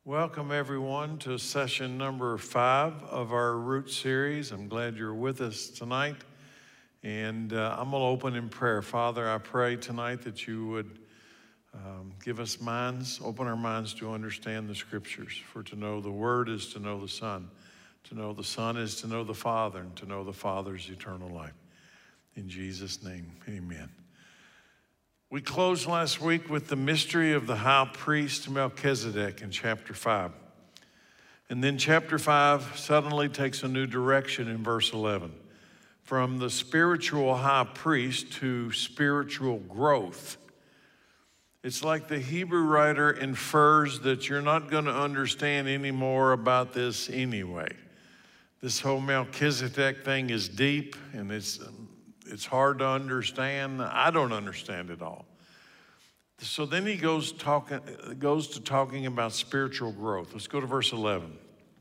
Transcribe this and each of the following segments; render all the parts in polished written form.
Welcome, everyone, to session number 5 of our Root series. I'm glad you're with us tonight. And I'm going to open in prayer. Father, I pray tonight that you would give us minds, open our minds to understand the Scriptures. For to know the Word is to know the Son. To know the Son is to know the Father, and to know the Father's eternal life. In Jesus' name, amen. We closed last week with the mystery of the high priest Melchizedek in chapter 5. And then chapter 5 suddenly takes a new direction in verse 11. From the spiritual high priest to spiritual growth. It's like the Hebrew writer infers that you're not going to understand any more about this anyway. This whole Melchizedek thing is deep and it's hard to understand. I don't understand it all. So then he goes to talking about spiritual growth. Let's go to verse 11.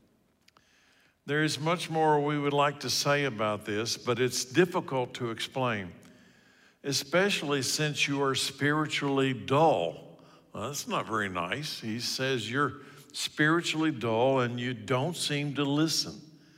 There is much more we would like to say about this, but it's difficult to explain, especially since you are spiritually dull. Well, that's not very nice. He says you're spiritually dull and you don't seem to listen.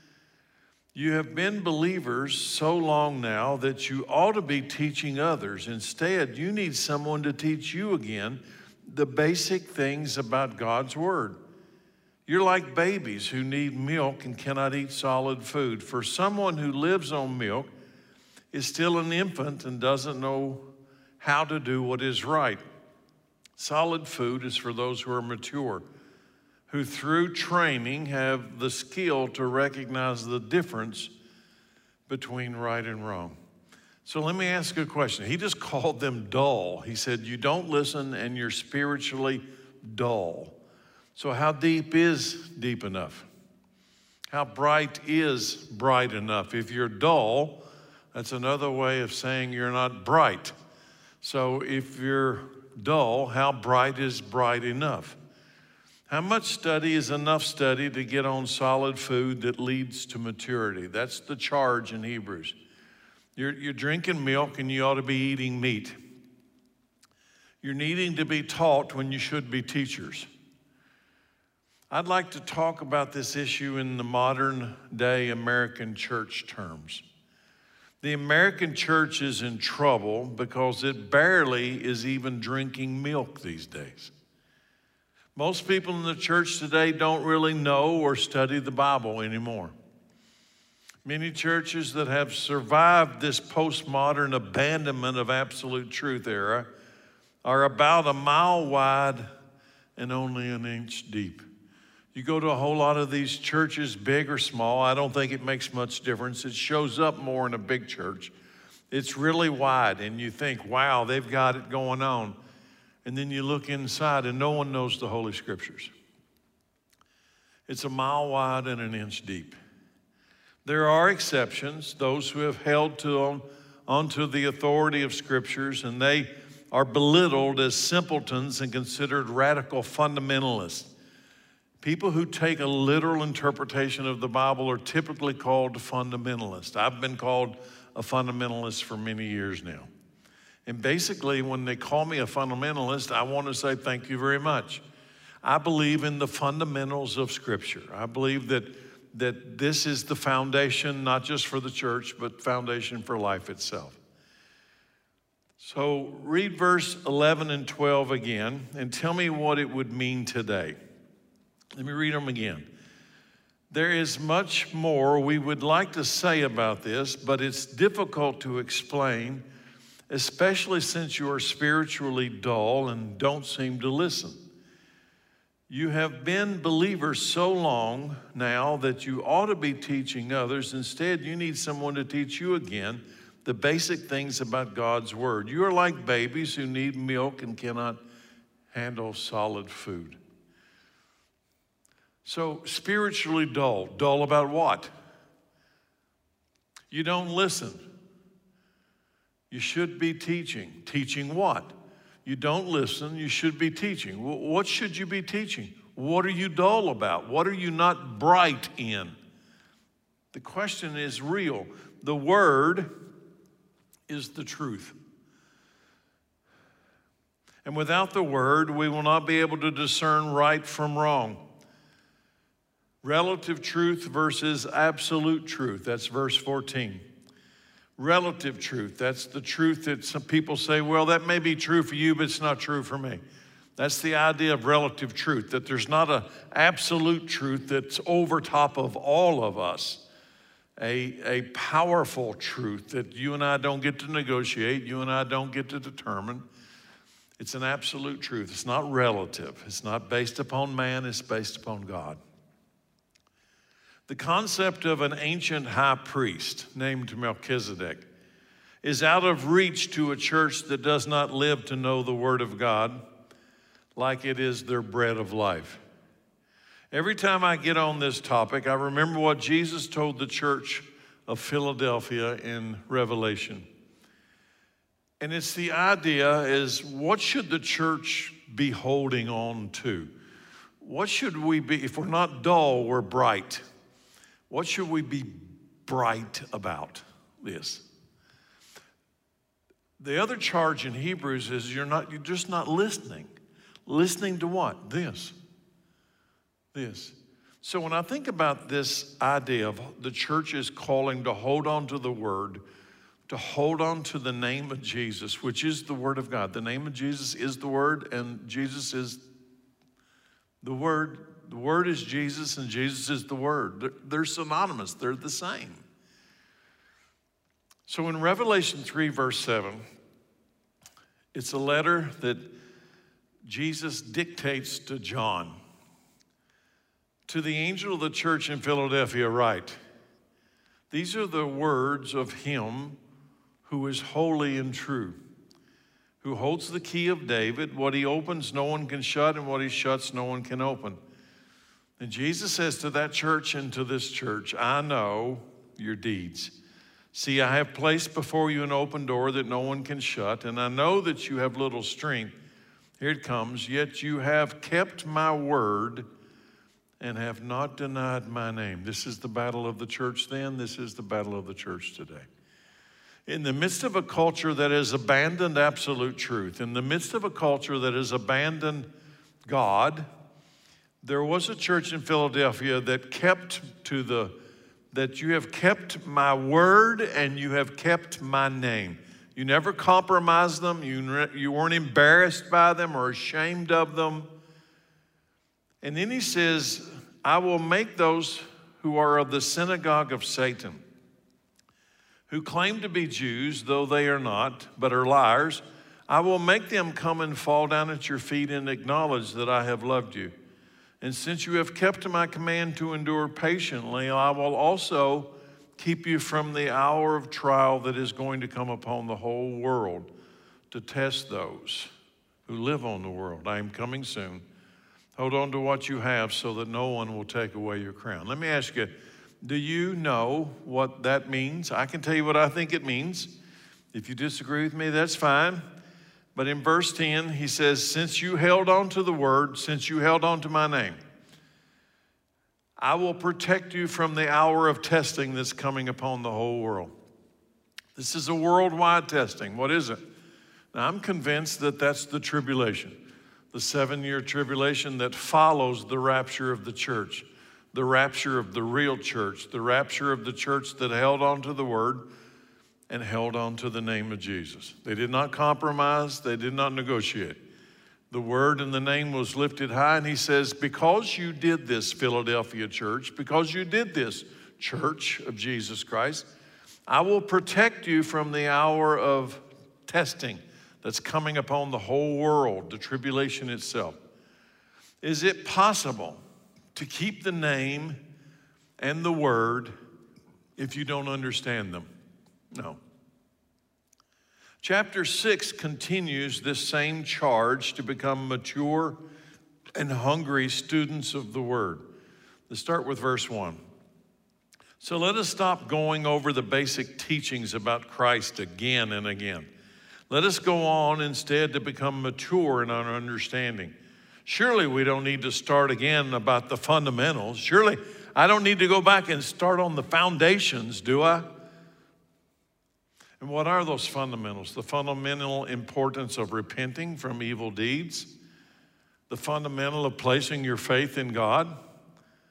You have been believers so long now that you ought to be teaching others. Instead, you need someone to teach you again the basic things about God's Word. You're like babies who need milk and cannot eat solid food. For someone who lives on milk is still an infant and doesn't know how to do what is right. Solid food is for those who are mature, who through training have the skill to recognize the difference between right and wrong. So let me ask you a question. He just called them dull. He said, you don't listen and you're spiritually dull. So how deep is deep enough? How bright is bright enough? If you're dull, that's another way of saying you're not bright. So if you're dull, how bright is bright enough? How much study is enough study to get on solid food that leads to maturity? That's the charge in Hebrews. You're drinking milk and you ought to be eating meat. You're needing to be taught when you should be teachers. I'd like to talk about this issue in the modern day American church terms. The American church is in trouble because it barely is even drinking milk these days. Most people in the church today don't really know or study the Bible anymore. Many churches that have survived this postmodern abandonment of absolute truth era are about a mile wide and only an inch deep. You go to a whole lot of these churches, big or small, I don't think it makes much difference. It shows up more in a big church. It's really wide, and you think, wow, they've got it going on. And then you look inside and no one knows the Holy Scriptures. It's a mile wide and an inch deep. There are exceptions, those who have held onto the authority of Scriptures, and they are belittled as simpletons and considered radical fundamentalists. People who take a literal interpretation of the Bible are typically called fundamentalists. I've been called a fundamentalist for many years now. And basically, when they call me a fundamentalist, I want to say thank you very much. I believe in the fundamentals of Scripture. I believe that this is the foundation, not just for the church, but foundation for life itself. So read verse 11 and 12 again and tell me what it would mean today. Let me read them again. There is much more we would like to say about this, but it's difficult to explain, especially since you are spiritually dull and don't seem to listen. You have been believers so long now that you ought to be teaching others. Instead, you need someone to teach you again the basic things about God's Word. You are like babies who need milk and cannot handle solid food. So spiritually dull. Dull about what? You don't listen. You should be teaching. Teaching what? You don't listen, you should be teaching. What should you be teaching? What are you dull about? What are you not bright in? The question is real. The Word is the truth. And without the Word, we will not be able to discern right from wrong. Relative truth versus absolute truth. That's verse 14. Relative truth. That's the truth that some people say, well, that may be true for you, but it's not true for me. That's the idea of relative truth, that there's not an absolute truth that's over top of all of us. A powerful truth that you and I don't get to negotiate, you and I don't get to determine. It's an absolute truth. It's not relative. It's not based upon man, it's based upon God. The concept of an ancient high priest named Melchizedek is out of reach to a church that does not live to know the Word of God like it is their bread of life. Every time I get on this topic, I remember what Jesus told the church of Philadelphia in Revelation. And it's the idea is, what should the church be holding on to? What should we be, if we're not dull, we're bright. What should we be bright about this? The other charge in Hebrews is you're just not listening. Listening to what? This. So when I think about this idea of the church is calling to hold on to the Word, to hold on to the name of Jesus, which is the Word of God. The name of Jesus is the Word, and Jesus is the Word. The Word is Jesus, and Jesus is the Word. They're synonymous. They're the same. So in Revelation 3, verse 7, it's a letter that Jesus dictates to John. To the angel of the church in Philadelphia write, these are the words of him who is holy and true, who holds the key of David. What he opens, no one can shut, and what he shuts, no one can open. And Jesus says to that church and to this church, I know your deeds. See, I have placed before you an open door that no one can shut, and I know that you have little strength. Here it comes, yet you have kept my word and have not denied my name. This is the battle of the church then. This is the battle of the church today. In the midst of a culture that has abandoned absolute truth, in the midst of a culture that has abandoned God, there was a church in Philadelphia that that you have kept my word and you have kept my name. You never compromised them. You weren't embarrassed by them or ashamed of them. And then he says, I will make those who are of the synagogue of Satan, who claim to be Jews, though they are not, but are liars, I will make them come and fall down at your feet and acknowledge that I have loved you. And since you have kept my command to endure patiently, I will also keep you from the hour of trial that is going to come upon the whole world to test those who live on the world. I am coming soon. Hold on to what you have so that no one will take away your crown. Let me ask you, do you know what that means? I can tell you what I think it means. If you disagree with me, that's fine. But in verse 10, he says, since you held on to the word, since you held on to my name, I will protect you from the hour of testing that's coming upon the whole world. This is a worldwide testing. What is it? Now, I'm convinced that that's the tribulation, the 7-year tribulation that follows the rapture of the church, the rapture of the real church, the rapture of the church that held on to the word and held on to the name of Jesus. They did not compromise. They did not negotiate. The word and the name was lifted high, and he says, because you did this, Philadelphia church, because you did this, church of Jesus Christ, I will protect you from the hour of testing that's coming upon the whole world, the tribulation itself. Is it possible to keep the name and the word if you don't understand them? No. Chapter 6 continues this same charge to become mature and hungry students of the Word. Let's start with verse 1. So let us stop going over the basic teachings about Christ again and again. Let us go on instead to become mature in our understanding. Surely we don't need to start again about the fundamentals. Surely I don't need to go back and start on the foundations, do I? And what are those fundamentals? The fundamental importance of repenting from evil deeds, the fundamental of placing your faith in God.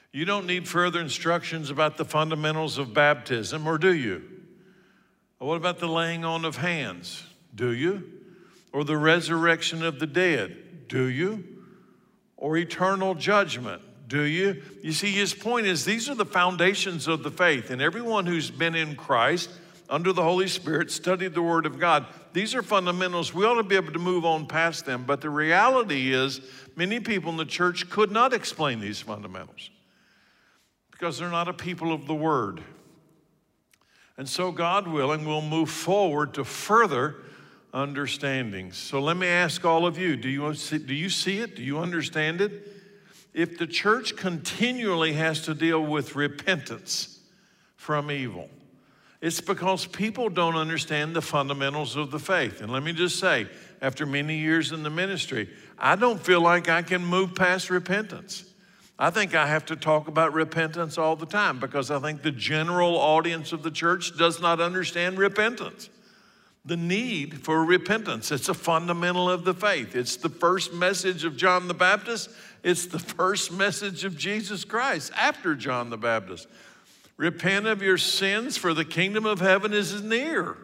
You don't need further instructions about the fundamentals of baptism, or do you? Or what about the laying on of hands? Do you? Or the resurrection of the dead? Do you? Or eternal judgment? Do you? You see, his point is these are the foundations of the faith. And everyone who's been in Christ, under the Holy Spirit, studied the Word of God, these are fundamentals. We ought to be able to move on past them. But the reality is many people in the church could not explain these fundamentals because they're not a people of the Word. And so, God willing, we'll move forward to further understandings. So let me ask all of you, do you see it? Do you understand it? If the church continually has to deal with repentance from evil, it's because people don't understand the fundamentals of the faith. And let me just say, after many years in the ministry, I don't feel like I can move past repentance. I think I have to talk about repentance all the time because I think the general audience of the church does not understand repentance. The need for repentance. It's a fundamental of the faith. It's the first message of John the Baptist. It's the first message of Jesus Christ after John the Baptist. Repent of your sins, for the kingdom of heaven is near.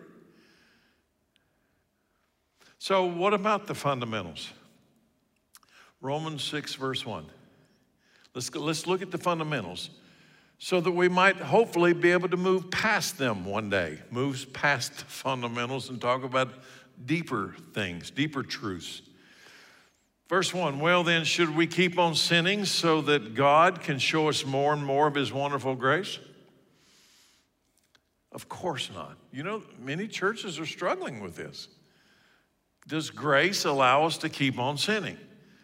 So what about the fundamentals? Romans 6, verse 1. Let's look at the fundamentals so that we might hopefully be able to move past them one day, move past the fundamentals and talk about deeper things, deeper truths. Verse 1, well then, should we keep on sinning so that God can show us more and more of his wonderful grace? Of course not. You know, many churches are struggling with this. Does grace allow us to keep on sinning?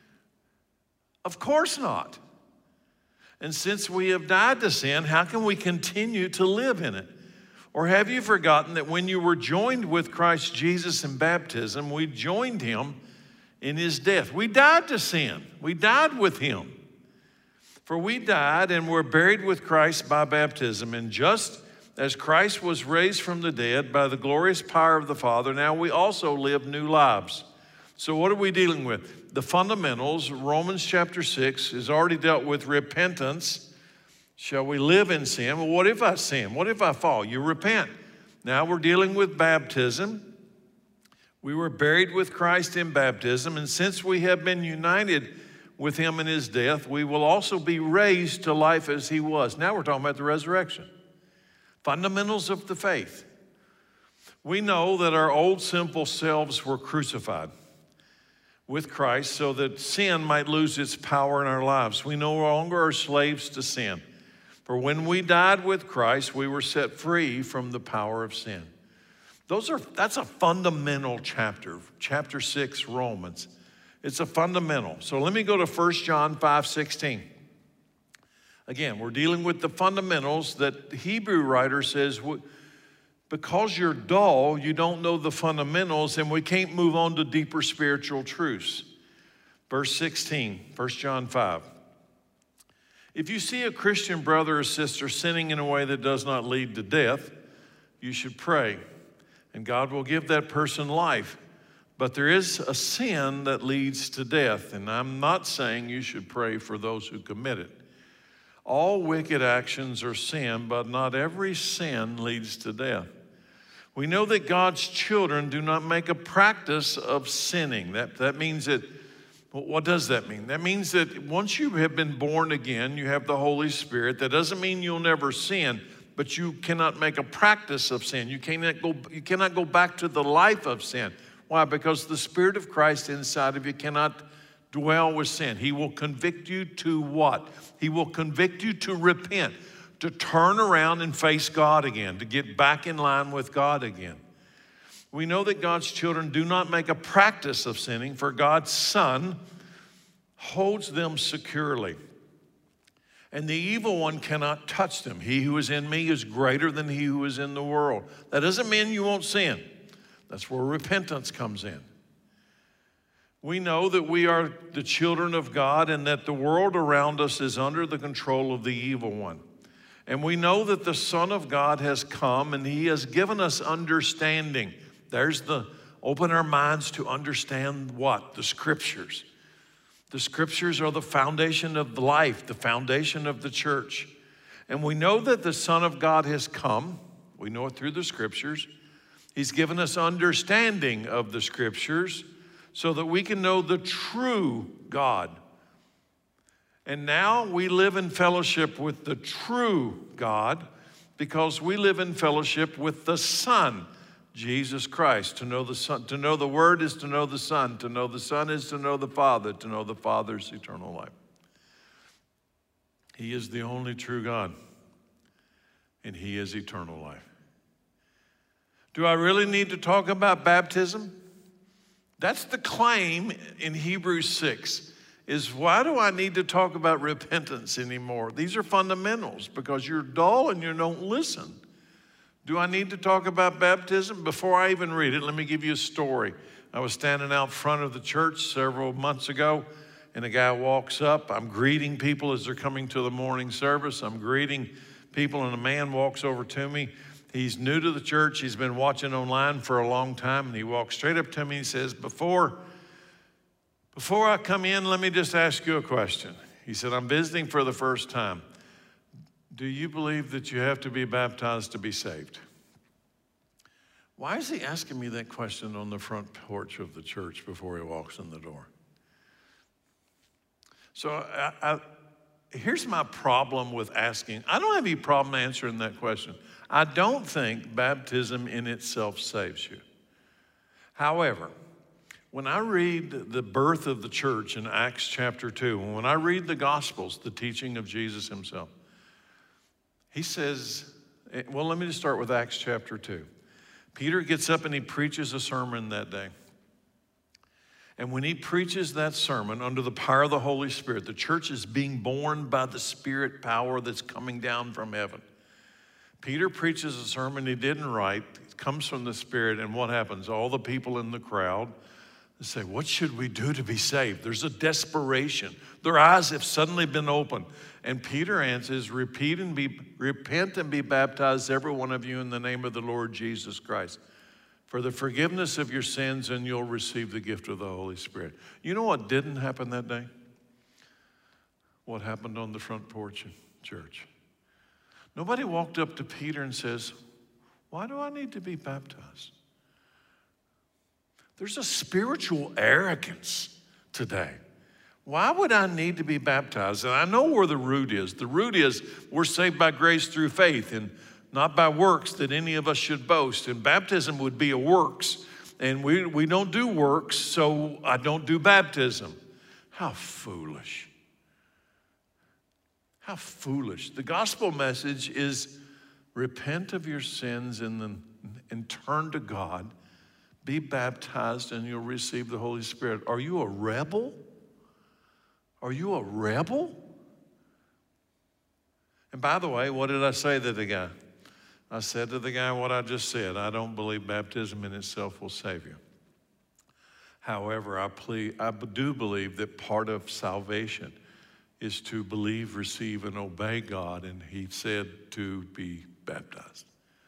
Of course not. And since we have died to sin, how can we continue to live in it? Or have you forgotten that when you were joined with Christ Jesus in baptism, we joined him in his death? We died to sin. We died with him. For we died and were buried with Christ by baptism. And just as Christ was raised from the dead by the glorious power of the Father, now we also live new lives. So what are we dealing with? The fundamentals. Romans chapter 6 has already dealt with repentance. Shall we live in sin? Well, what if I sin? What if I fall? You repent. Now we're dealing with baptism. We were buried with Christ in baptism, and since we have been united with him in his death, we will also be raised to life as he was. Now we're talking about the resurrection. Fundamentals of the faith. We know that our old sinful selves were crucified with Christ so that sin might lose its power in our lives. We no longer are slaves to sin. For when we died with Christ, we were set free from the power of sin. That's a fundamental chapter, chapter 6, Romans. It's a fundamental. So let me go to 1 John 5:16. Again, we're dealing with the fundamentals that the Hebrew writer says, because you're dull, you don't know the fundamentals, and we can't move on to deeper spiritual truths. Verse 16, 1 John 5. If you see a Christian brother or sister sinning in a way that does not lead to death, you should pray, and God will give that person life. But there is a sin that leads to death, and I'm not saying you should pray for those who commit it. All wicked actions are sin, but not every sin leads to death. We know that God's children do not make a practice of sinning. That means that, what does that mean? That means that once you have been born again, you have the Holy Spirit. That doesn't mean you'll never sin, but you cannot make a practice of sin. You cannot go back to the life of sin. Why? Because the Spirit of Christ inside of you cannot dwell with sin. He will convict you to what? He will convict you to repent, to turn around and face God again, to get back in line with God again. We know that God's children do not make a practice of sinning, for God's Son holds them securely. And the evil one cannot touch them. He who is in me is greater than he who is in the world. That doesn't mean you won't sin. That's where repentance comes in. We know that we are the children of God and that the world around us is under the control of the evil one. And we know that the Son of God has come and he has given us understanding. There's the open our minds to understand what? The Scriptures. The scriptures are the foundation of the life, the foundation of the church. And we know that the Son of God has come. We know it through the scriptures. He's given us understanding of the scriptures so that we can know the true God. And now we live in fellowship with the true God because we live in fellowship with the Son, Jesus Christ. To know the Son, to know the Word is to know the Son. To know the Son is to know the Father. To know the Father's eternal life. He is the only true God, and He is eternal life. Do I really need to talk about baptism? That's the claim in Hebrews 6, is why do I need to talk about repentance anymore? These are fundamentals because you're dull and you don't listen. Do I need to talk about baptism? Before I even read it, let me give you a story. I was standing out front of the church several months ago, and a guy walks up. I'm greeting people as they're coming to the morning service. I'm greeting people, and a man walks over to me. He's new to the church. He's been watching online for a long time, and he walks straight up to me and says, Before I come in, let me just ask you a question. He said, I'm visiting for the first time. Do you believe that you have to be baptized to be saved? Why is he asking me that question on the front porch of the church before he walks in the door? So here's my problem with asking. I don't have any problem answering that question. I don't think baptism in itself saves you. However, when I read the birth of the church in Acts chapter 2, and when I read the Gospels, the teaching of Jesus himself, he says, well, let me just start with Acts chapter 2. Peter gets up and he preaches a sermon that day. And when he preaches that sermon under the power of the Holy Spirit, the church is being born by the Spirit power that's coming down from heaven. Peter preaches a sermon he didn't write. It comes from the Spirit, and what happens? All the people in the crowd say, what should we do to be saved? There's a desperation. Their eyes have suddenly been opened. And Peter answers, repent and be baptized, every one of you, in the name of the Lord Jesus Christ, for the forgiveness of your sins, and you'll receive the gift of the Holy Spirit. You know what didn't happen that day? What happened on the front porch in church? Nobody walked up to Peter and says, why do I need to be baptized? There's a spiritual arrogance today. Why would I need to be baptized? And I know where the root is. The root is we're saved by grace through faith and not by works that any of us should boast. And baptism would be a works. And we don't do works, so I don't do baptism. How foolish. How foolish. The gospel message is repent of your sins and turn to God. Be baptized and you'll receive the Holy Spirit. Are you a rebel? Are you a rebel? And by the way, what did I say to the guy? I said to the guy what I just said. I don't believe baptism in itself will save you. However, I do believe that part of salvation is to believe, receive, and obey God, and he said to be baptized.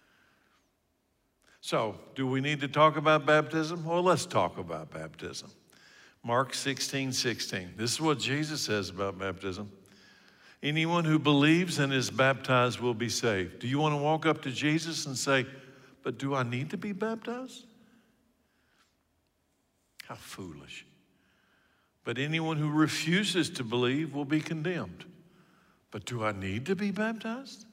So, do we need to talk about baptism? Well, let's talk about baptism. Mark 16:16. This is what Jesus says about baptism. Anyone who believes and is baptized will be saved. Do you want to walk up to Jesus and say, but do I need to be baptized? How foolish. But anyone who refuses to believe will be condemned. But do I need to be baptized?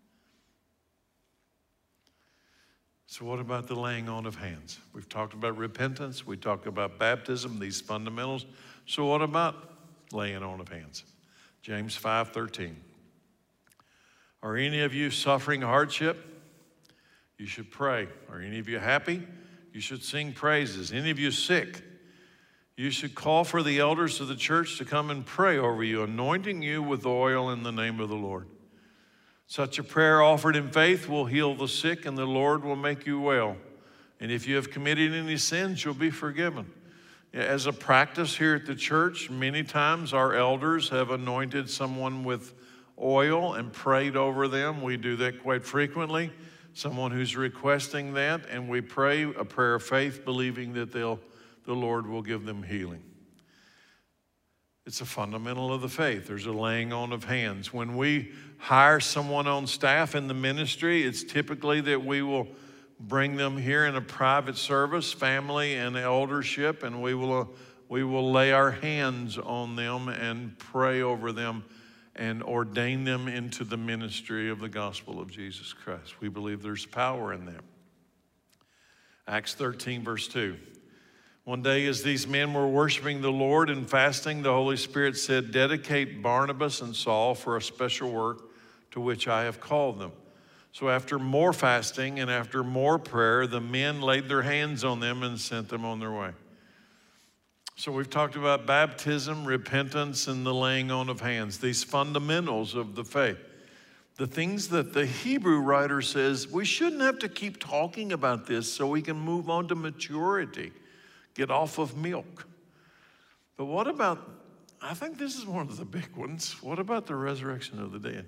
So what about the laying on of hands? We've talked about repentance. We talked about baptism, these fundamentals. So what about laying on of hands? James 5:13. Are any of you suffering hardship? You should pray. Are any of you happy? You should sing praises. Any of you sick? You should call for the elders of the church to come and pray over you, anointing you with oil in the name of the Lord. Such a prayer offered in faith will heal the sick, and the Lord will make you well. And if you have committed any sins, you'll be forgiven. As a practice here at the church, many times our elders have anointed someone with oil and prayed over them. We do that quite frequently. Someone who's requesting that, and we pray a prayer of faith, believing that the Lord will give them healing. It's a fundamental of the faith. There's a laying on of hands. When we hire someone on staff in the ministry, it's typically that we will bring them here in a private service, family and eldership, and we will lay our hands on them and pray over them and ordain them into the ministry of the gospel of Jesus Christ. We believe there's power in that. Acts 13, verse 2. One day as these men were worshiping the Lord and fasting, the Holy Spirit said, "Dedicate Barnabas and Saul for a special work to which I have called them." So after more fasting and after more prayer, the men laid their hands on them and sent them on their way. So we've talked about baptism, repentance, and the laying on of hands, these fundamentals of the faith. The things that the Hebrew writer says, we shouldn't have to keep talking about this so we can move on to maturity, get off of milk. But what about, I think this is one of the big ones, what about the resurrection of the dead?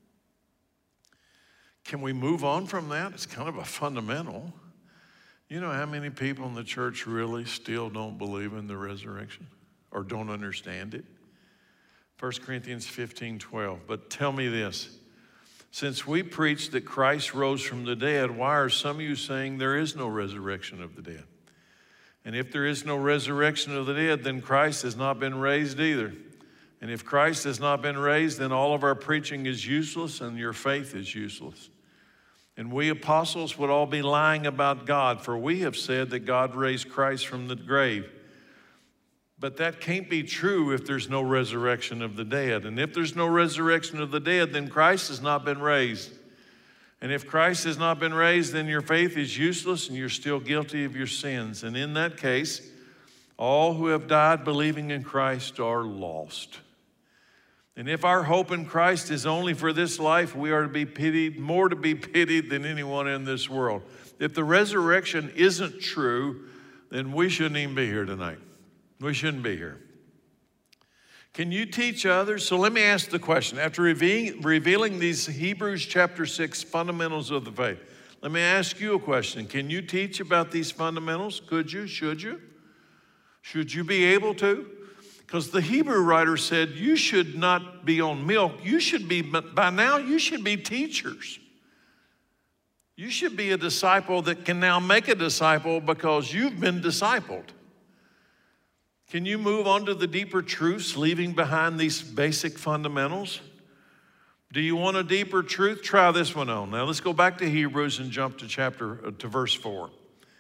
Can we move on from that? It's kind of a fundamental. You know how many people in the church really still don't believe in the resurrection or don't understand it? 1 Corinthians 15:12. But tell me this, since we preach that Christ rose from the dead, why are some of you saying there is no resurrection of the dead? And if there is no resurrection of the dead, then Christ has not been raised either. And if Christ has not been raised, then all of our preaching is useless and your faith is useless. And we apostles would all be lying about God, for we have said that God raised Christ from the grave. But that can't be true if there's no resurrection of the dead. And if there's no resurrection of the dead, then Christ has not been raised. And if Christ has not been raised, then your faith is useless and you're still guilty of your sins. And in that case, all who have died believing in Christ are lost. And if our hope in Christ is only for this life, we are to be pitied, more to be pitied than anyone in this world. If the resurrection isn't true, then we shouldn't even be here tonight. We shouldn't be here. Can you teach others? So let me ask the question. After revealing these Hebrews chapter 6 fundamentals of the faith, let me ask you a question. Can you teach about these fundamentals? Could you? Should you? Should you be able to? Because the Hebrew writer said you should not be on milk. You should be, by now, you should be teachers. You should be a disciple that can now make a disciple because you've been discipled. Can you move on to the deeper truths, leaving behind these basic fundamentals? Do you want a deeper truth? Try this one on. Now let's go back to Hebrews and jump to verse 4.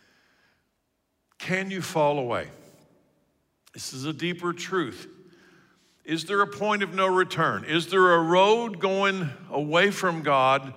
Can you fall away? This is a deeper truth. Is there a point of no return? Is there a road going away from God,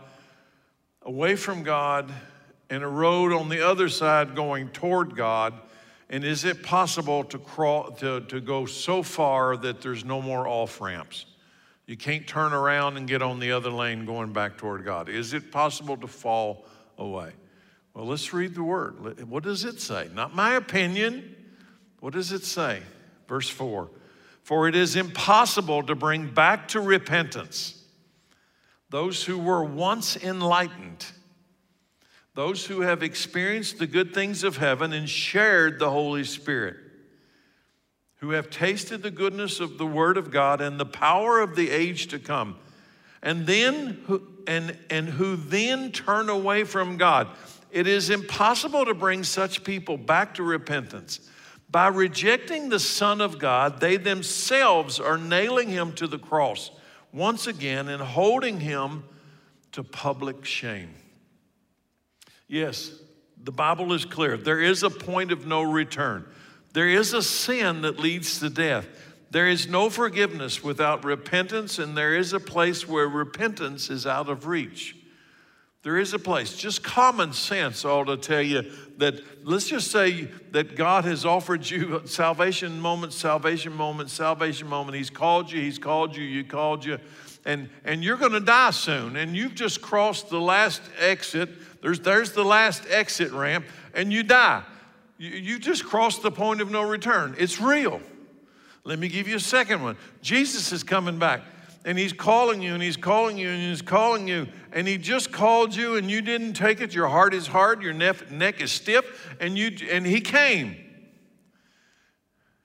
and a road on the other side going toward God? And is it possible to go so far that there's no more off-ramps? You can't turn around and get on the other lane going back toward God. Is it possible to fall away? Well, let's read the word. What does it say? Not my opinion. What does it say? Verse 4. For it is impossible to bring back to repentance those who were once enlightened, those who have experienced the good things of heaven and shared the Holy Spirit, who have tasted the goodness of the Word of God and the power of the age to come, and who then turn away from God. It is impossible to bring such people back to repentance. By rejecting the Son of God, they themselves are nailing him to the cross once again and holding him to public shame. Yes, the Bible is clear. There is a point of no return. There is a sin that leads to death. There is no forgiveness without repentance, and there is a place where repentance is out of reach. There is a place. Just common sense ought to tell you that, let's just say that God has offered you salvation moment. He's called you, and you're going to die soon, and you've just crossed the last exit. There's the last exit ramp, and you die. You just crossed the point of no return. It's real. Let me give you a second one. Jesus is coming back, and he's calling you, and he's calling you, and he's calling you, and he just called you, and you didn't take it. Your heart is hard, your neck is stiff, and he came.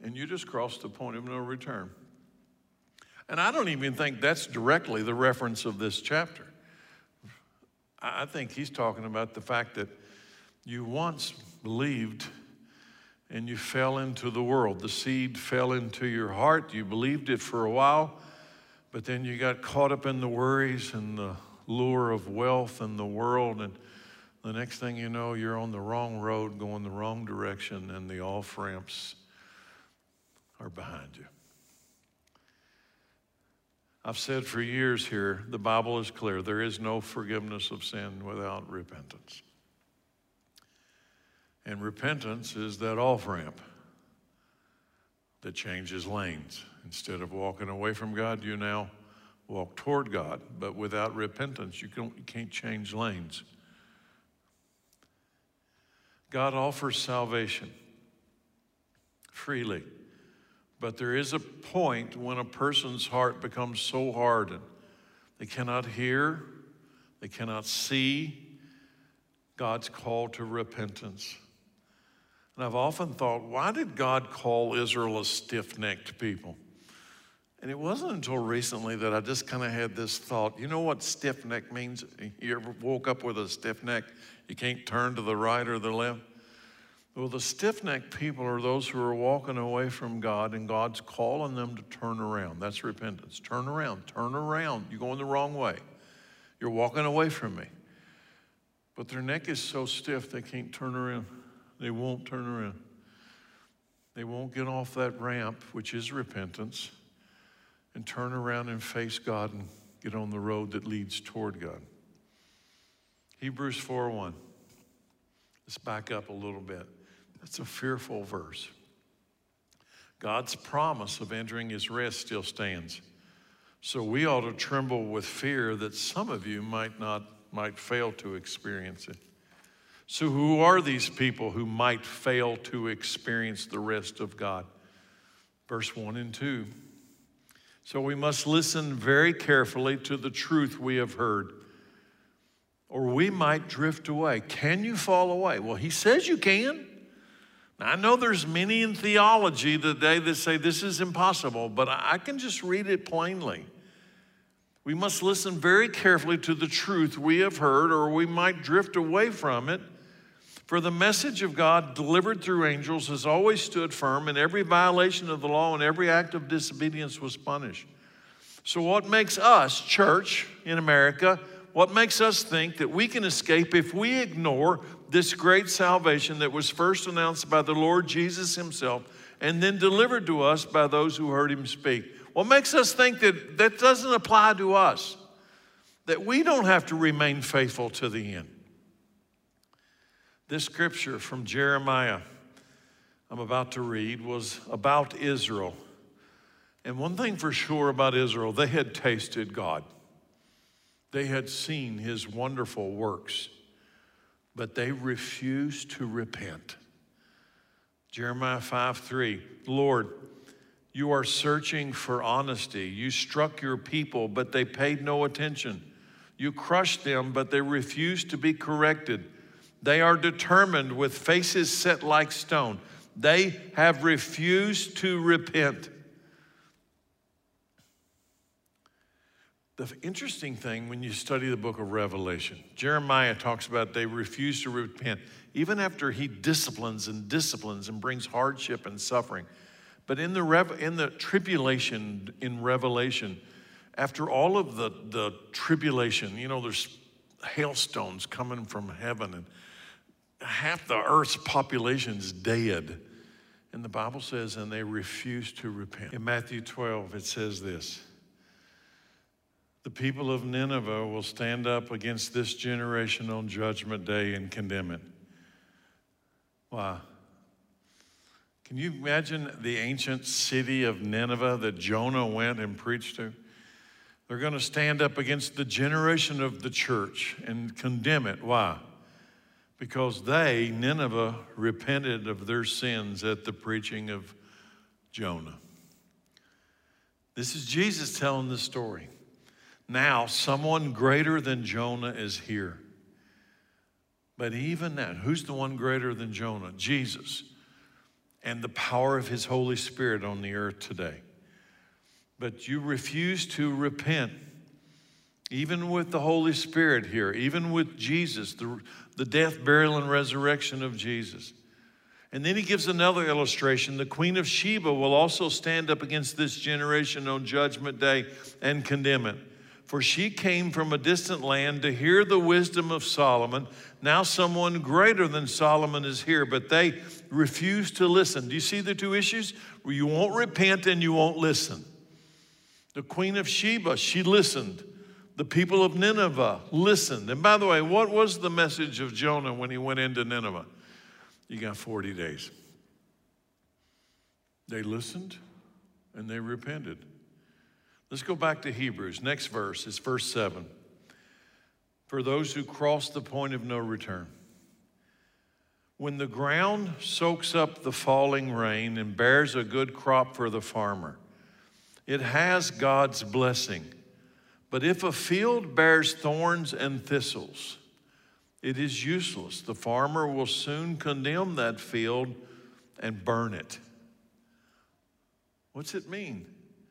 and you just crossed the point of no return. And I don't even think that's directly the reference of this chapter. I think he's talking about the fact that you once believed and you fell into the world. The seed fell into your heart. You believed it for a while, but then you got caught up in the worries and the lure of wealth and the world, and the next thing you know, you're on the wrong road, going the wrong direction, and the off-ramps are behind you. I've said for years here, the Bible is clear. There is no forgiveness of sin without repentance. And repentance is that off-ramp that changes lanes. Instead of walking away from God, you now walk toward God. But without repentance, you can't change lanes. God offers salvation freely. But there is a point when a person's heart becomes so hardened, they cannot hear, they cannot see God's call to repentance. And I've often thought, why did God call Israel a stiff-necked people? And it wasn't until recently that I just kind of had this thought, you know what stiff-neck means? You ever woke up with a stiff neck? You can't turn to the right or the left? Well, the stiff-necked people are those who are walking away from God, and God's calling them to turn around. That's repentance. Turn around. Turn around. You're going the wrong way. You're walking away from me. But their neck is so stiff they can't turn around. They won't turn around. They won't get off that ramp, which is repentance, and turn around and face God and get on the road that leads toward God. Hebrews 4:1. Let's back up a little bit. That's a fearful verse. God's promise of entering his rest still stands. So we ought to tremble with fear that some of you might fail to experience it. So who are these people who might fail to experience the rest of God? Verse 1 and 2. So we must listen very carefully to the truth we have heard, or we might drift away. Can you fall away? Well, he says you can. Now, I know there's many in theology today that say this is impossible, but I can just read it plainly. We must listen very carefully to the truth we have heard, or we might drift away from it. For the message of God delivered through angels has always stood firm, and every violation of the law and every act of disobedience was punished. So what makes us, church in America, what makes us think that we can escape if we ignore this great salvation that was first announced by the Lord Jesus himself and then delivered to us by those who heard him speak? What makes us think that that doesn't apply to us? That we don't have to remain faithful to the end? This scripture from Jeremiah I'm about to read was about Israel. And one thing for sure about Israel, they had tasted God. They had seen his wonderful works, but they refused to repent. Jeremiah 5:3, Lord, you are searching for honesty. You struck your people, but they paid no attention. You crushed them, but they refused to be corrected. They are determined with faces set like stone. They have refused to repent. The interesting thing when you study the book of Revelation, Jeremiah talks about they refuse to repent, even after he disciplines and brings hardship and suffering. But in the tribulation in Revelation, after all of the tribulation, you know, there's hailstones coming from heaven, and half the earth's population's dead. And the Bible says, and they refuse to repent. In Matthew 12, it says this: the people of Nineveh will stand up against this generation on Judgment Day and condemn it. Why? Can you imagine the ancient city of Nineveh that Jonah went and preached to? They're going to stand up against the generation of the church and condemn it. Why? Because they, Nineveh, repented of their sins at the preaching of Jonah. This is Jesus telling the story. Now, someone greater than Jonah is here. But even now, who's the one greater than Jonah? Jesus. and the power of his Holy Spirit on the earth today. But you refuse to repent, even with the Holy Spirit here, even with Jesus, the death, burial, and resurrection of Jesus. And then he gives another illustration. The Queen of Sheba will also stand up against this generation on Judgment Day and condemn it. For she came from a distant land to hear the wisdom of Solomon. Now someone greater than Solomon is here, but they refuse to listen. Do you see the two issues? Well, you won't repent and you won't listen. The Queen of Sheba, she listened. The people of Nineveh listened. And by the way, what was the message of Jonah when he went into Nineveh? You got 40 days. They listened and they repented. Let's go back to Hebrews. Next verse is verse 7. For those who cross the point of no return. When the ground soaks up the falling rain and bears a good crop for the farmer, it has God's blessing. But if a field bears thorns and thistles, it is useless. The farmer will soon condemn that field and burn it. What's it mean?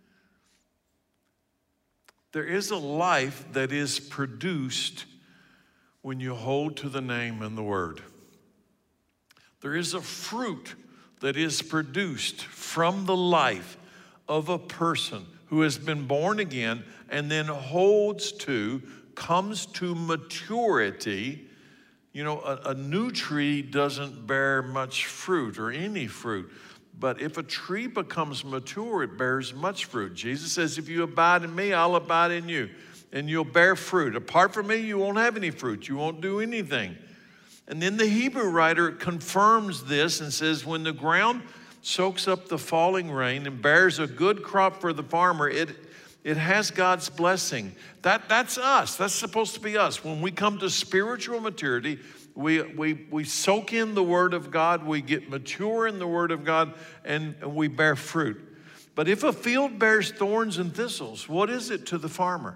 There is a life that is produced when you hold to the name and the word. There is a fruit that is produced from the life of a person who has been born again and then comes to maturity. You know, a new tree doesn't bear much fruit or any fruit. But if a tree becomes mature, it bears much fruit. Jesus says, if you abide in me, I'll abide in you, and you'll bear fruit. Apart from me, you won't have any fruit. You won't do anything. And then the Hebrew writer confirms this and says, when the ground soaks up the falling rain and bears a good crop for the farmer, it has God's blessing. That's us. That's supposed to be us. When we come to spiritual maturity, we soak in the Word of God, we get mature in the Word of God, and we bear fruit. But if a field bears thorns and thistles, what is it to the farmer?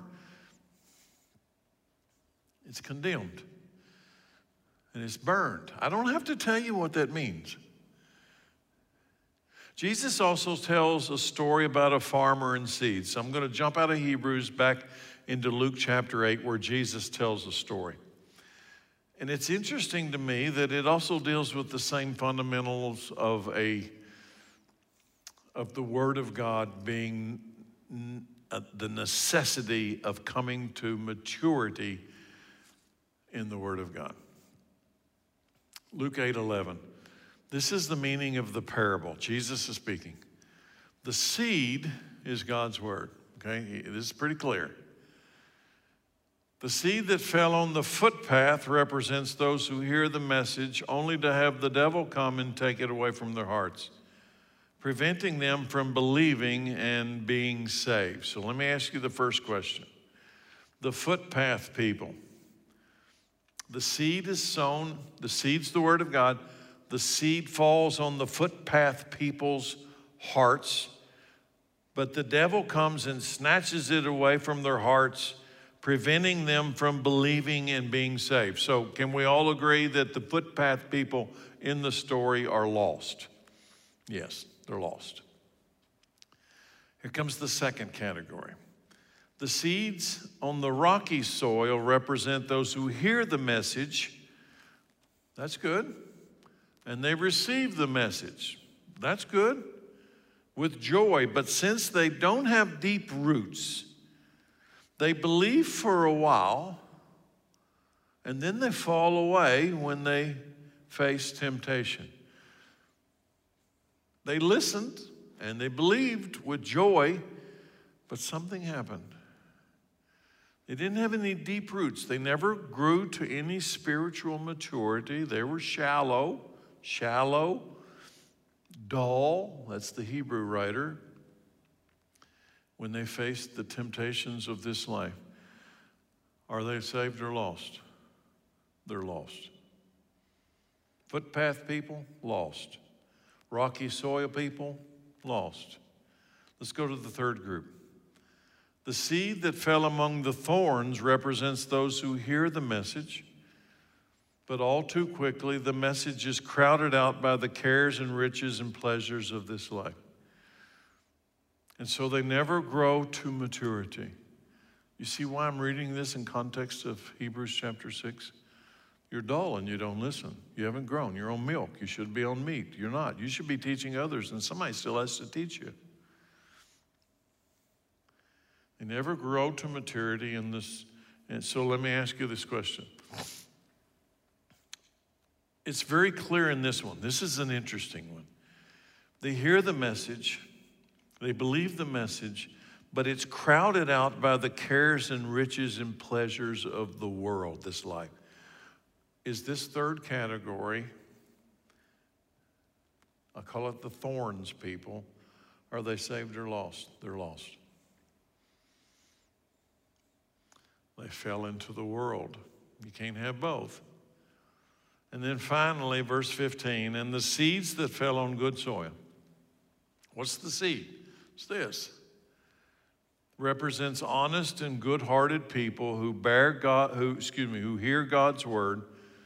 It's condemned and it's burned. I don't have to tell you what that means. Jesus also tells a story about a farmer and seeds. So I'm going to jump out of Hebrews back into Luke chapter 8 where Jesus tells a story. And it's interesting to me that it also deals with the same fundamentals of the Word of God being the necessity of coming to maturity in the Word of God. Luke 8:11. This is the meaning of the parable. Jesus is speaking. The seed is God's word. Okay, this is pretty clear. The seed that fell on the footpath represents those who hear the message only to have the devil come and take it away from their hearts, preventing them from believing and being saved. So let me ask you the first question. The footpath people. The seed is sown. The seed's the word of God. The seed falls on the footpath people's hearts, but the devil comes and snatches it away from their hearts, preventing them from believing and being saved. So can we all agree that the footpath people in the story are lost? Yes, they're lost. Here comes the second category. The seeds on the rocky soil represent those who hear the message. That's good. And they receive the message. That's good. With joy. But since they don't have deep roots, they believe for a while, and then they fall away when they face temptation. They listened and they believed with joy, but something happened. They didn't have any deep roots. They never grew to any spiritual maturity. They were shallow, dull. That's the Hebrew writer. When they faced the temptations of this life, are they saved or lost? They're lost. Footpath people, lost. Rocky soil people, lost. Let's go to the third group. The seed that fell among the thorns represents those who hear the message. But all too quickly, the message is crowded out by the cares and riches and pleasures of this life. And so they never grow to maturity. You see why I'm reading this in context of Hebrews chapter 6? You're dull and you don't listen. You haven't grown. You're on milk. You should be on meat. You're not. You should be teaching others, and somebody still has to teach you. They never grow to maturity in this. And so let me ask you this question. It's very clear in this one. This is an interesting one. They hear the message, they believe the message, but it's crowded out by the cares and riches and pleasures of the world, this life. Is this third category, I call it the thorns people, are they saved or lost? They're lost. They fell into the world. You can't have both. And then finally, verse 15, and the seeds that fell on good soil. What's the seed? It's this. Represents honest and good-hearted people who who hear God's word.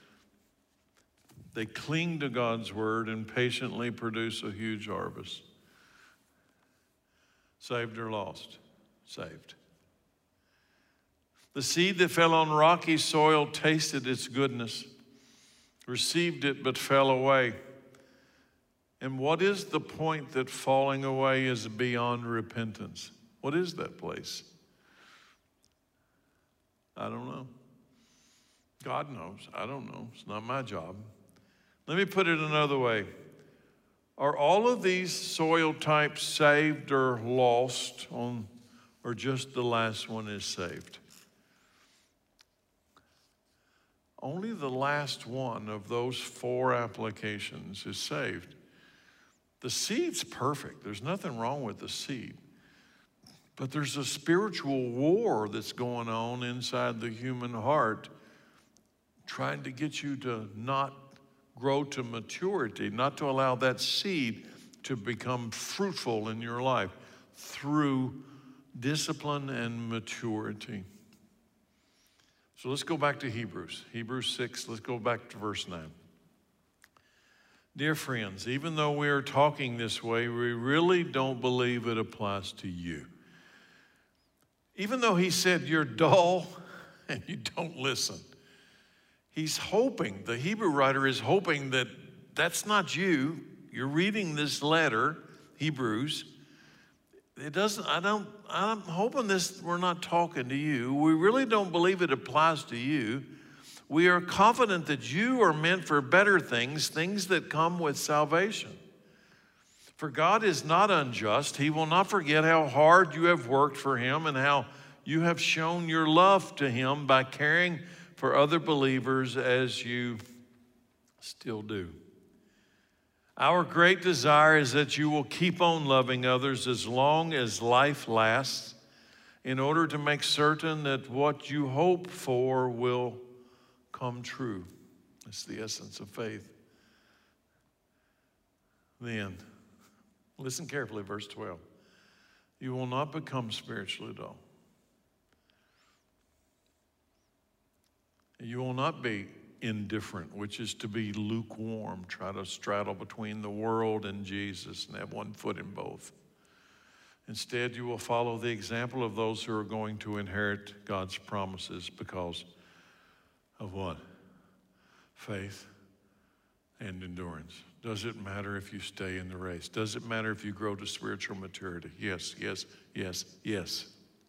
They cling to God's word and patiently produce a huge harvest. Saved or lost? Saved. The seed that fell on rocky soil tasted its goodness, received it, but fell away. And what is the point that falling away is beyond repentance? What is that place? I don't know. God knows. I don't know. It's not my job. Let me put it another way. Are all of these soil types saved or lost, or just the last one is saved? Only the last one of those four applications is saved. The seed's perfect. There's nothing wrong with the seed. But there's a spiritual war that's going on inside the human heart, trying to get you to not grow to maturity, not to allow that seed to become fruitful in your life through discipline and maturity. So let's go back to Hebrews. Hebrews 6, let's go back to verse 9. Dear friends, even though we are talking this way, we really don't believe it applies to you. Even though he said you're dull and you don't listen, he's hoping, the Hebrew writer is hoping that that's not you. You're reading this letter, Hebrews. I'm hoping we're not talking to you. We really don't believe it applies to you. We are confident that you are meant for better things, things that come with salvation. For God is not unjust. He will not forget how hard you have worked for him and how you have shown your love to him by caring for other believers as you still do. Our great desire is that you will keep on loving others as long as life lasts, in order to make certain that what you hope for will come true. That's the essence of faith. Then, listen carefully, verse 12. You will not become spiritually dull. You will not be indifferent, which is to be lukewarm, try to straddle between the world and Jesus and have one foot in both. Instead, you will follow the example of those who are going to inherit God's promises because of what? Faith and endurance. Does it matter if you stay in the race? Does it matter if you grow to spiritual maturity? Yes, yes, yes, yes.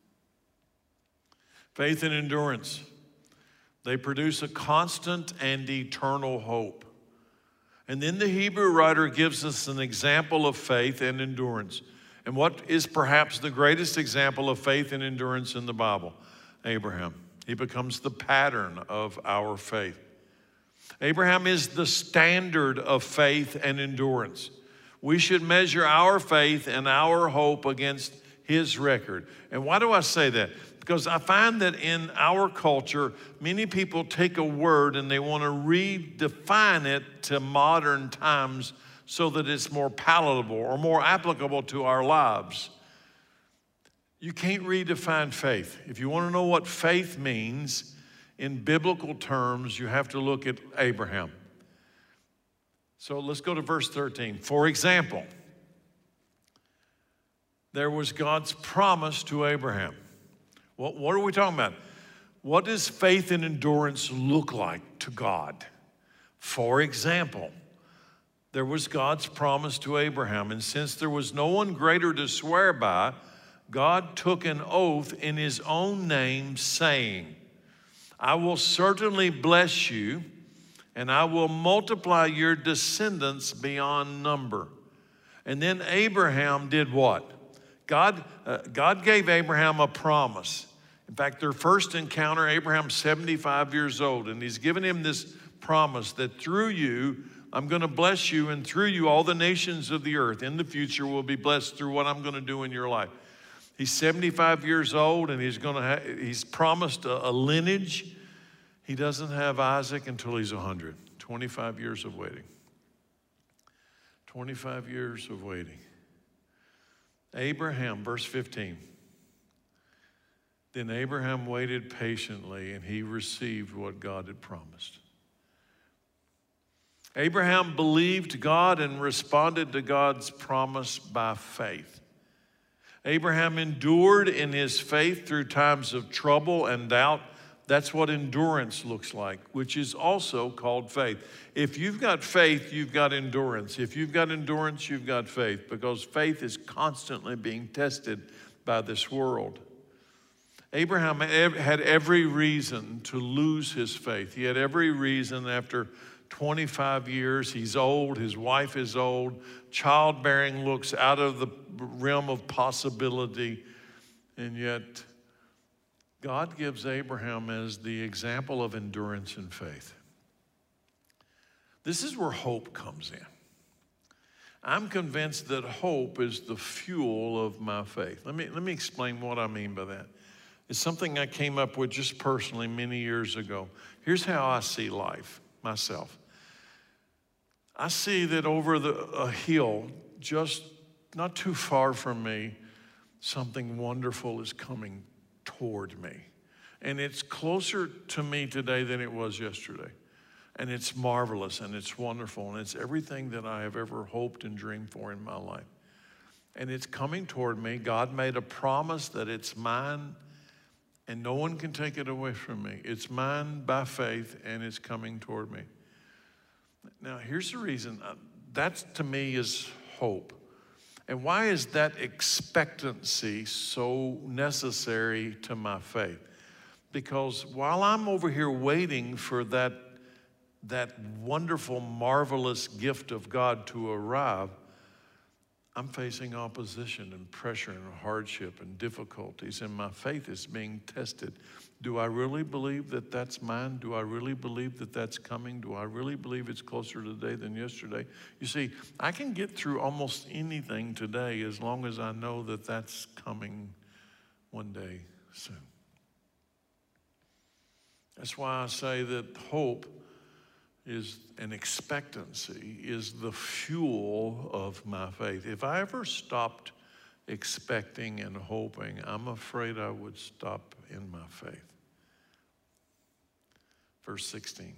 Faith and endurance. They produce a constant and eternal hope. And then the Hebrew writer gives us an example of faith and endurance. And what is perhaps the greatest example of faith and endurance in the Bible? Abraham. He becomes the pattern of our faith. Abraham is the standard of faith and endurance. We should measure our faith and our hope against his record. And why do I say that? Because I find that in our culture, many people take a word and they want to redefine it to modern times so that it's more palatable or more applicable to our lives. You can't redefine faith. If you want to know what faith means, in biblical terms, you have to look at Abraham. So let's go to verse 13. For example, there was God's promise to Abraham. What are we talking about? What does faith and endurance look like to God? For example, there was God's promise to Abraham, and since there was no one greater to swear by, God took an oath in his own name, saying, I will certainly bless you, and I will multiply your descendants beyond number. And then Abraham did what? God gave Abraham a promise. In fact, their first encounter, Abraham's 75 years old, and he's given him this promise that through you, I'm going to bless you, and through you, all the nations of the earth in the future will be blessed through what I'm going to do in your life. He's 75 years old, and he's promised a lineage. He doesn't have Isaac until he's 100. 25 years of waiting. 25 years of waiting. Abraham, verse 15. Then Abraham waited patiently, and he received what God had promised. Abraham believed God and responded to God's promise by faith. Abraham endured in his faith through times of trouble and doubt. That's what endurance looks like, which is also called faith. If you've got faith, you've got endurance. If you've got endurance, you've got faith, because faith is constantly being tested by this world. Abraham had every reason to lose his faith. He had every reason after 25 years, he's old, his wife is old, childbearing looks out of the realm of possibility, and yet God gives Abraham as the example of endurance and faith. This is where hope comes in. I'm convinced that hope is the fuel of my faith. Let me explain what I mean by that. It's something I came up with just personally many years ago. Here's how I see life, myself. I see that over a hill, just not too far from me, something wonderful is coming toward me. And it's closer to me today than it was yesterday. And it's marvelous, and it's wonderful, and it's everything that I have ever hoped and dreamed for in my life. And it's coming toward me. God made a promise that it's mine, and no one can take it away from me. It's mine by faith, and it's coming toward me. Now, here's the reason. That, to me, is hope. And why is that expectancy so necessary to my faith? Because while I'm over here waiting for that wonderful, marvelous gift of God to arrive, I'm facing opposition and pressure and hardship and difficulties, and my faith is being tested. Do I really believe that that's mine? Do I really believe that that's coming? Do I really believe it's closer today than yesterday? You see, I can get through almost anything today as long as I know that that's coming one day soon. That's why I say that hope is an expectancy, is the fuel of my faith. If I ever stopped expecting and hoping, I'm afraid I would stop in my faith. Verse 16.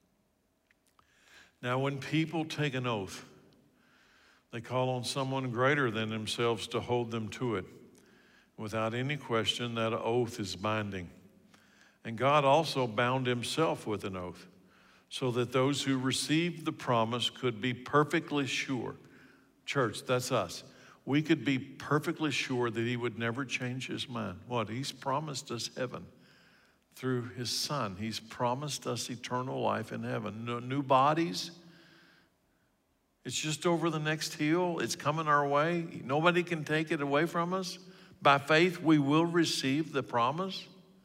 Now, when people take an oath, they call on someone greater than themselves to hold them to it. Without any question, that oath is binding. And God also bound himself with an oath, so that those who received the promise could be perfectly sure. Church, that's us. We could be perfectly sure that he would never change his mind. What? He's promised us heaven through his Son. He's promised us eternal life in heaven. No, new bodies. It's just over the next hill. It's coming our way. Nobody can take it away from us. By faith, we will receive the promise.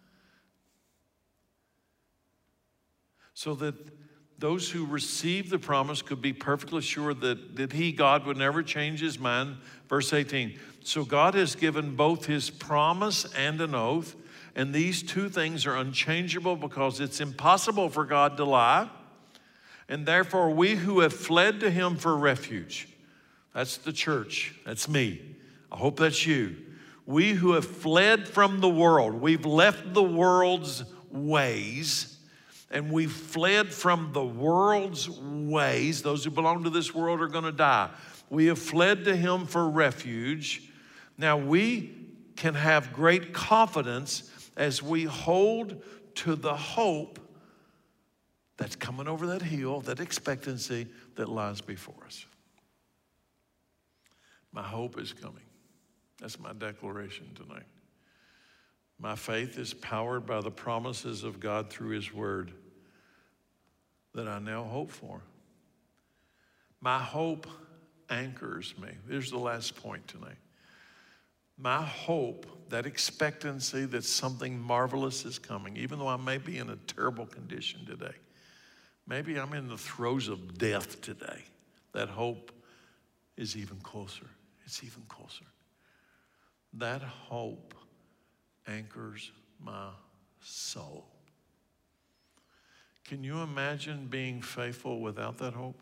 So that those who receive the promise could be perfectly sure that he, God, would never change his mind. Verse 18, so God has given both his promise and an oath, and these two things are unchangeable because it's impossible for God to lie. And therefore, we who have fled to him for refuge, that's the church, that's me. I hope that's you. We who have fled from the world, we've left the world's ways, and we've fled from the world's ways. Those who belong to this world are going to die. We have fled to him for refuge. Now we can have great confidence as we hold to the hope that's coming over that hill, that expectancy that lies before us. My hope is coming. That's my declaration tonight. My faith is powered by the promises of God through his word that I now hope for. My hope anchors me. Here's the last point tonight. My hope, that expectancy that something marvelous is coming, even though I may be in a terrible condition today. Maybe I'm in the throes of death today. That hope is even closer. It's even closer. That hope anchors my soul. Can you imagine being faithful without that hope?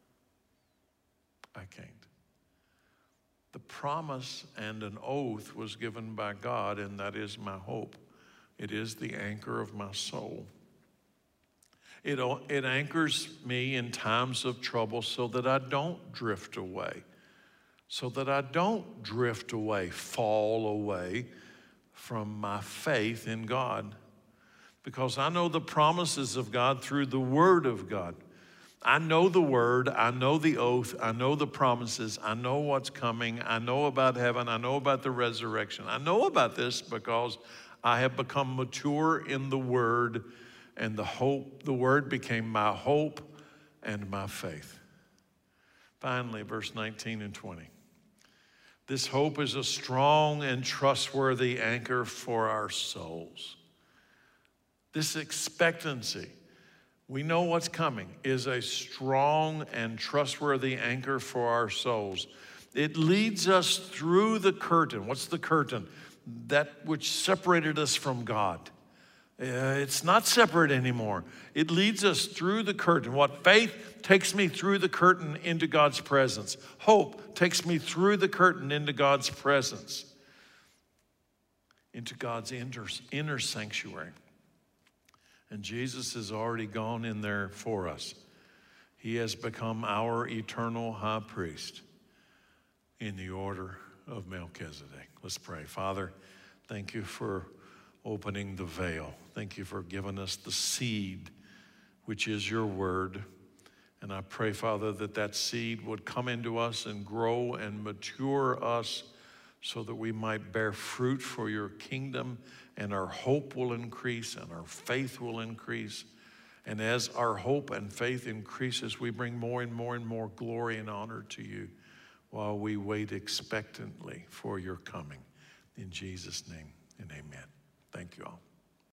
I can't. The promise and an oath was given by God, and that is my hope. It is the anchor of my soul. It anchors me in times of trouble so that I don't drift away, so that I don't drift away, fall away from my faith in God. Because I know the promises of God through the Word of God. I know the Word, I know the oath, I know the promises, I know what's coming, I know about heaven, I know about the resurrection. I know about this because I have become mature in the Word, and the Word became my hope and my faith. Finally, verse 19 and 20. This hope is a strong and trustworthy anchor for our souls. This expectancy, we know what's coming, is a strong and trustworthy anchor for our souls. It leads us through the curtain. What's the curtain? That which separated us from God. It's not separate anymore. It leads us through the curtain. What faith takes me through the curtain into God's presence. Hope takes me through the curtain into God's presence, into God's inner sanctuary. And Jesus has already gone in there for us. He has become our eternal high priest in the order of Melchizedek. Let's pray. Father, thank you for opening the veil. Thank you for giving us the seed, which is your word. And I pray, Father, that that seed would come into us and grow and mature us so that we might bear fruit for your kingdom, and our hope will increase and our faith will increase. And as our hope and faith increases, we bring more and more and more glory and honor to you while we wait expectantly for your coming. In Jesus' name and amen. Thank you all.